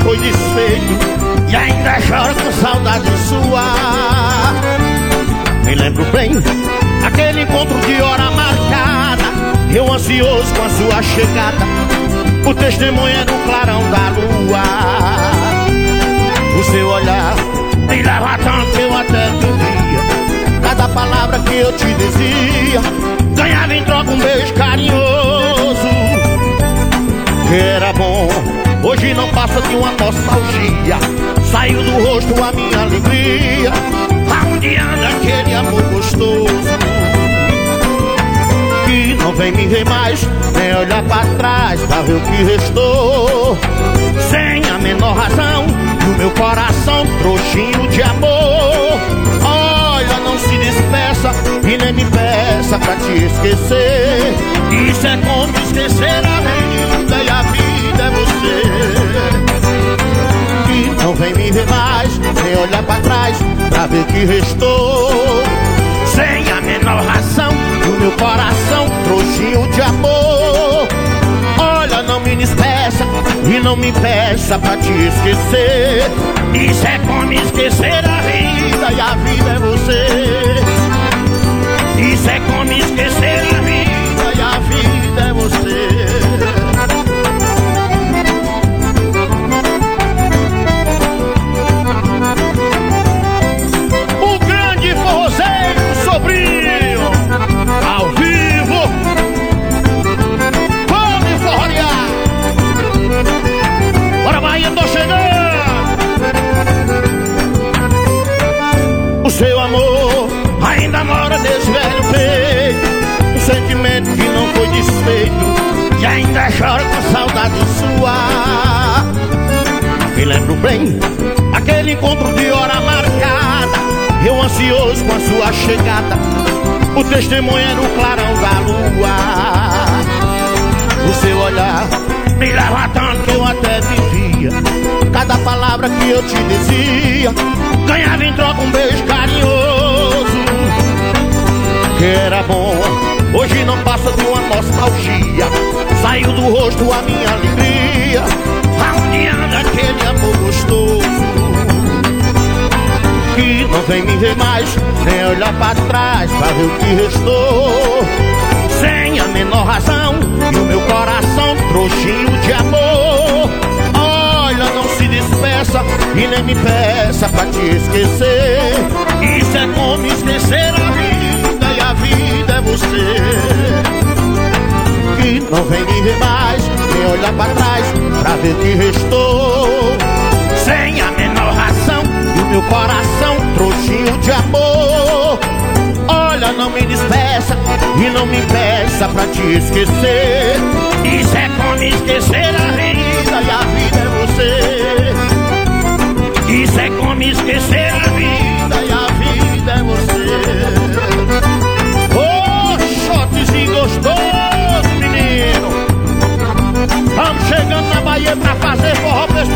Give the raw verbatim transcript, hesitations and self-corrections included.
foi desfeito e ainda chora com saudade sua. Me lembro bem aquele encontro de hora marcada, eu ansioso com a sua chegada, o testemunho era o clarão da lua. O seu olhar brilhava tanto que eu até vivia cada palavra que eu te dizia, ganhava em troca um beijo carinhoso que era bom. Hoje não passa de uma nostalgia, saiu do rosto a minha alegria. Aonde anda aquele amor gostoso que não vem me ver mais, nem olhar pra trás pra ver o que restou. Sem a menor razão, no meu coração trouxinho de amor. Olha, não se despeça e nem me peça pra te esquecer. Isso é como esquecer a vida e a vida é você. Que não vem me ver mais, nem olhar pra trás pra ver o que restou. Sem a menor razão, no meu coração trouxinho de amor. Olha, não me despeça e não me peça pra te esquecer. Isso é como esquecer a vida e a vida é você. Isso é como esquecer a vida e a vida é você. Sobrinho, ao vivo, vamos forrear. Bora, Bahia, tô chegando. O seu amor ainda mora nesse velho peito, um sentimento que não foi desfeito e ainda chora com saudade sua. Me lembro bem aquele encontro de hora marcada, eu ansioso com a sua chegada, o testemunho era o clarão da lua. O seu olhar brilhava tanto que eu até vivia cada palavra que eu te dizia, ganhava em troca um beijo carinhoso que era bom. Hoje não passa de uma nostalgia, saiu do rosto a minha alegria. Aonde anda aquele amor gostoso que não vem me ver mais, nem olhar pra trás pra ver o que restou. Sem a menor razão, e o meu coração trouxinho de amor. Olha, não se despeça e nem me peça pra te esquecer. Isso é como esquecer a vida e a vida é você. Que não vem me ver mais, nem olhar pra trás pra ver o que restou. Sem a menor razão, meu coração trouxinho de amor. Olha, não me despeça e não me peça pra te esquecer. Isso é como esquecer a vida e a vida é você. Isso é como esquecer a vida e a vida é você. Ô, shotzinho gostoso, menino. Vamos chegando na Bahia pra fazer forró pra esse